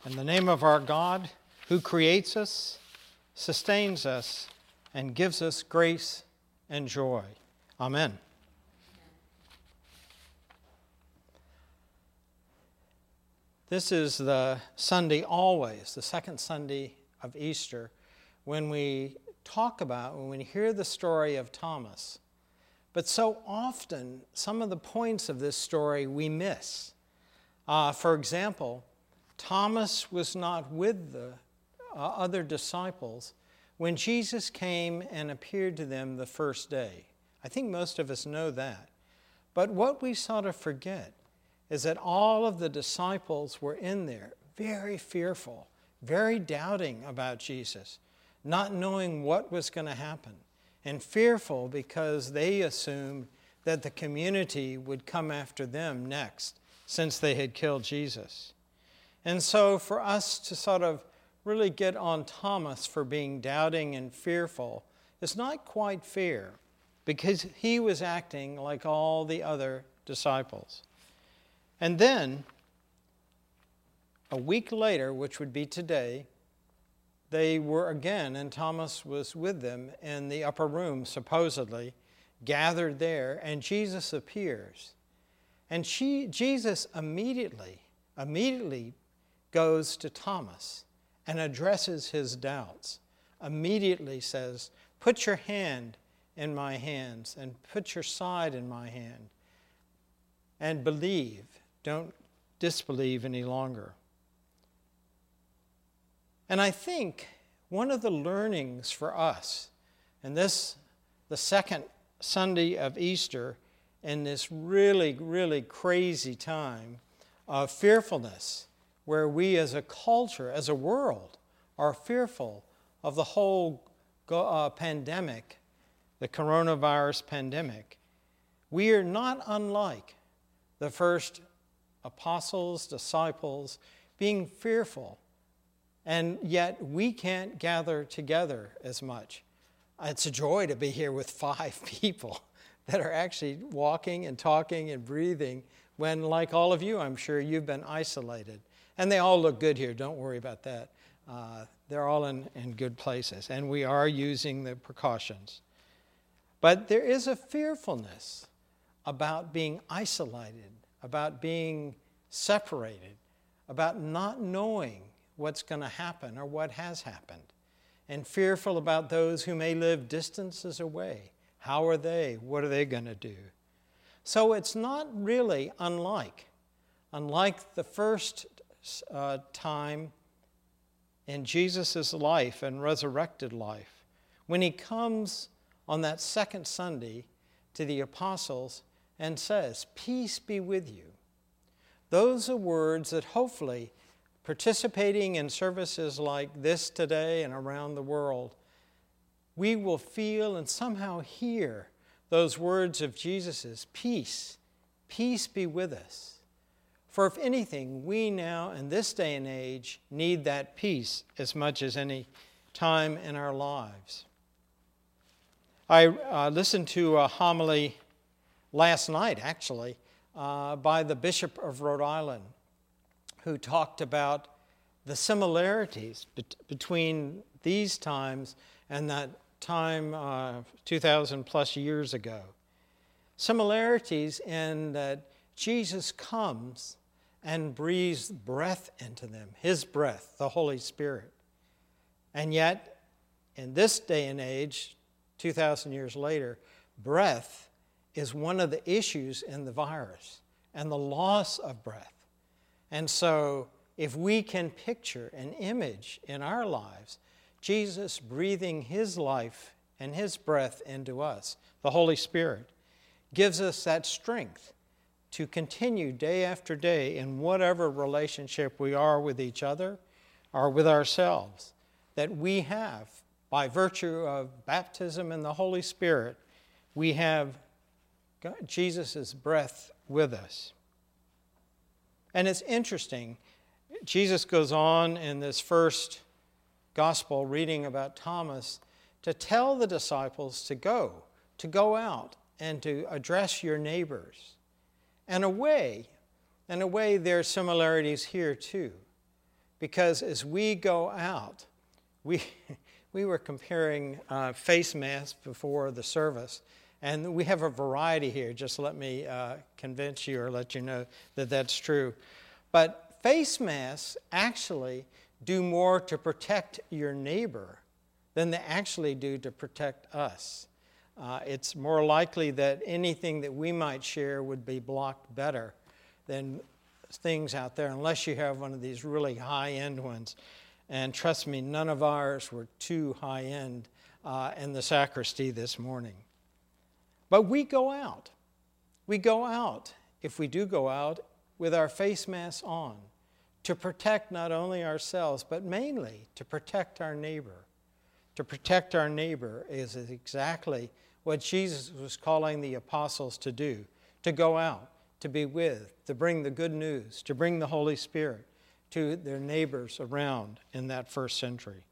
In the name of our God, who creates us, sustains us, and gives us grace and joy. Amen. This is the Sunday always, the second Sunday of Easter, when we hear the story of Thomas. But so often, some of the points of this story we miss. For example, Thomas was not with the other disciples when Jesus came and appeared to them the first day. I think most of us know that. But what we sort of forget is that all of the disciples were in there, very fearful, very doubting about Jesus, not knowing what was going to happen, and fearful because they assumed that the community would come after them next, since they had killed Jesus. And so for us to sort of really get on Thomas for being doubting and fearful is not quite fair, because he was acting like all the other disciples. And then, a week later, which would be today, they were again, and Thomas was with them in the upper room, supposedly, gathered there, and Jesus appears. And Jesus immediately goes to Thomas and addresses his doubts. Immediately says, "Put your hand in my hands and put your side in my hand and believe. Don't disbelieve any longer." And I think one of the learnings for us, and this, the second Sunday of Easter, in this really, really crazy time of fearfulness, where we as a culture, as a world, are fearful of the whole pandemic, the coronavirus pandemic, we are not unlike the first apostles, disciples, being fearful, and yet we can't gather together as much. It's a joy to be here with 5 people that are actually walking and talking and breathing when, like all of you, I'm sure you've been isolated. And they all look good here, don't worry about that. They're all in good places, and we are using the precautions. But there is a fearfulness about being isolated, about being separated, about not knowing what's going to happen or what has happened, and fearful about those who may live distances away. How are they? What are they going to do? So it's not really unlike the first time in Jesus' life and resurrected life, when he comes on that second Sunday to the apostles and says, "Peace be with you." Those are words that hopefully, participating in services like this today and around the world, we will feel and somehow hear those words of Jesus' peace. Peace be with us. For if anything, we now, in this day and age, need that peace as much as any time in our lives. I listened to a homily last night, actually, by the Bishop of Rhode Island, who talked about the similarities between these times and that time 2,000 plus years ago. Similarities in that Jesus comes and breathes breath into them, his breath, the Holy Spirit. And yet, in this day and age, 2,000 years later, breath is one of the issues in the virus and the loss of breath. And so, if we can picture an image in our lives, Jesus breathing his life and his breath into us, the Holy Spirit, gives us that strength to continue day after day in whatever relationship we are with each other or with ourselves, that we have, by virtue of baptism in the Holy Spirit, we have Jesus' breath with us. And it's interesting, Jesus goes on in this first gospel reading about Thomas to tell the disciples to go out and to address your neighbors. In a way, there are similarities here too, because as we go out, we were comparing face masks before the service, and we have a variety here. Just let me convince you or let you know that that's true. But face masks actually do more to protect your neighbor than they actually do to protect us. It's more likely that anything that we might share would be blocked better than things out there, unless you have one of these really high-end ones. And trust me, none of ours were too high-end in the sacristy this morning. But we go out. We go out, if we do go out, with our face masks on to protect not only ourselves, but mainly to protect our neighbor. To protect our neighbor is exactly what Jesus was calling the apostles to do, to go out, to be with, to bring the good news, to bring the Holy Spirit to their neighbors around in that first century.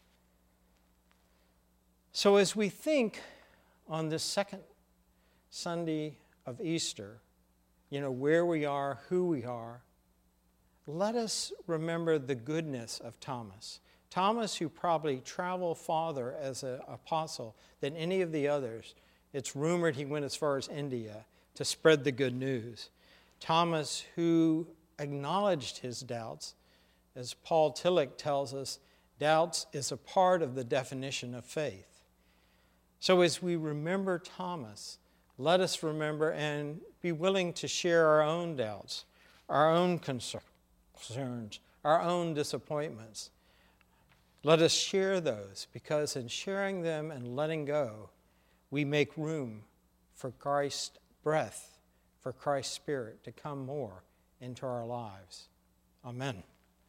So as we think on this second Sunday of Easter, where we are, who we are, let us remember the goodness of Thomas. Thomas, who probably traveled farther as an apostle than any of the others. It's rumored he went as far as India to spread the good news. Thomas, who acknowledged his doubts. As Paul Tillich tells us, doubts is a part of the definition of faith. So as we remember Thomas, let us remember and be willing to share our own doubts, our own concerns, our own disappointments. Let us share those, because in sharing them and letting go, we make room for Christ's breath, for Christ's Spirit to come more into our lives. Amen.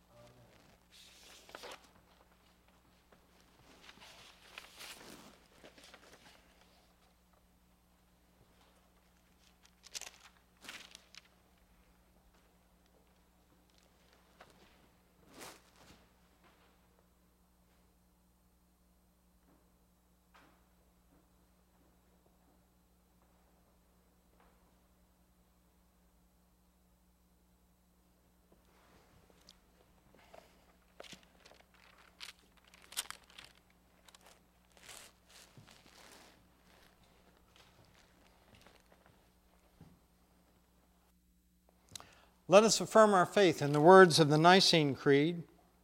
Let us affirm our faith in the words of the Nicene Creed.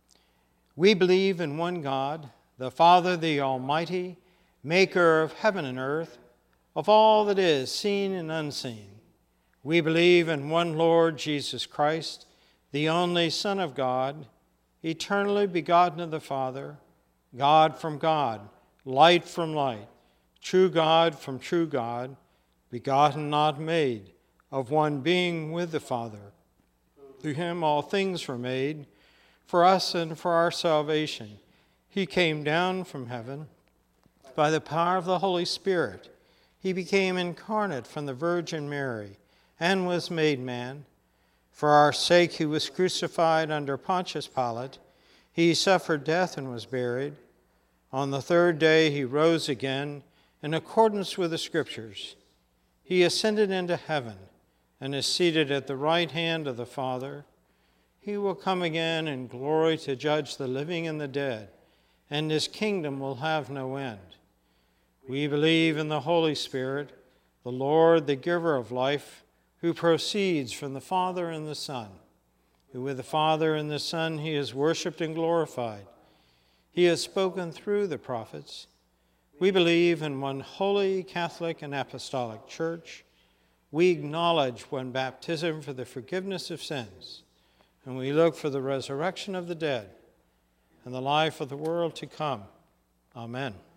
We believe in one God, the Father, the Almighty, maker of heaven and earth, of all that is seen and unseen. We believe in one Lord Jesus Christ, the only Son of God, eternally begotten of the Father, God from God, light from light, true God from true God, begotten, not made, of one being with the Father. Through him all things were made, for us and for our salvation. He came down from heaven by the power of the Holy Spirit. He became incarnate from the Virgin Mary and was made man. For our sake he was crucified under Pontius Pilate. He suffered death and was buried. On the third day he rose again in accordance with the Scriptures. He ascended into heaven and is seated at the right hand of the Father. He will come again in glory to judge the living and the dead, and his kingdom will have no end. We believe in the Holy Spirit, the Lord, the giver of life, who proceeds from the Father and the Son, who with the Father and the Son he is worshipped and glorified. He has spoken through the prophets. We believe in one holy, Catholic, and Apostolic Church. We acknowledge one baptism for the forgiveness of sins, and we look for the resurrection of the dead and the life of the world to come. Amen.